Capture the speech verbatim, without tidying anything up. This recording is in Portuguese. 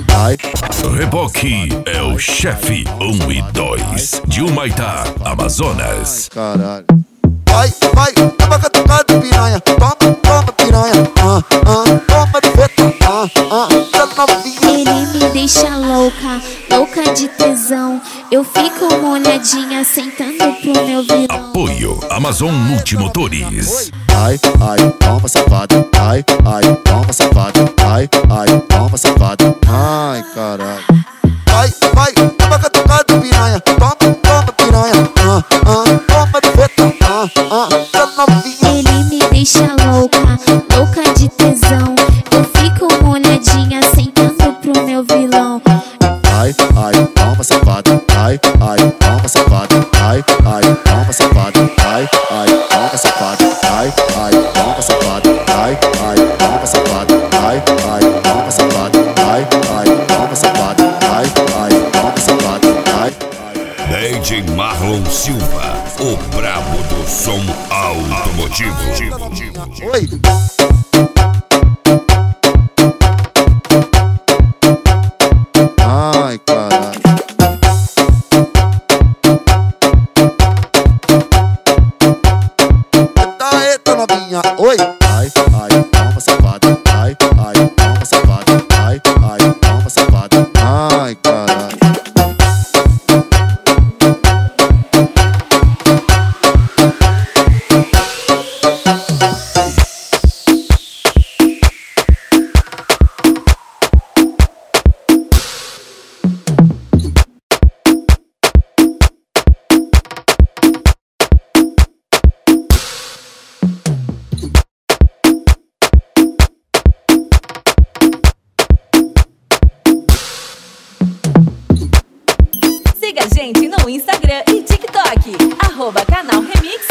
ai. Reboque é o chefe um e dois de Humaitá, Amazonas. Caralho. Vai, vai, toma catucado, piranha. Toma, toma, piranha. Ah, ah, toma de feta. Ah, ah, tá novinha. Ele me deixa louca, louca de tesão. Eu fico molhadinha sentando pro meu violão. Apoio Amazon Multimotores. Ai, ai, toma safada. Ai, ai, toma safada. Ai, ai, toma safada. Ai, caralho. Vai, vai, toma catucado, piranha. Toma, toma, piranha. Ah, ah, toma de feta. Ah, ah, tá novinha. Ele me deixa louca, louca de tesão. Eu fico molhadinha sentando pro meu vilão. Ai, ai, toma safada. Ai, ai, toma safada. Ai, ai, toma safada. Ai, ai, toma safada. Ai, ai, toma safada. Ai, ai, toma safada. Ai, ai, toma safada. Ai, ai, toma safada. Ai, ai, toma safada. Ai, ai. D J Marlon Silva, o brabo do som automotivo. Oi. Ai, caralho. Eita, eita, novinha. Oi. Ai, ai, toma safada. Ai, ai, toma safada. Ai, ai, toma safada. Ai, caralho. Siga a gente no Instagram e TikTok, arroba canal Remix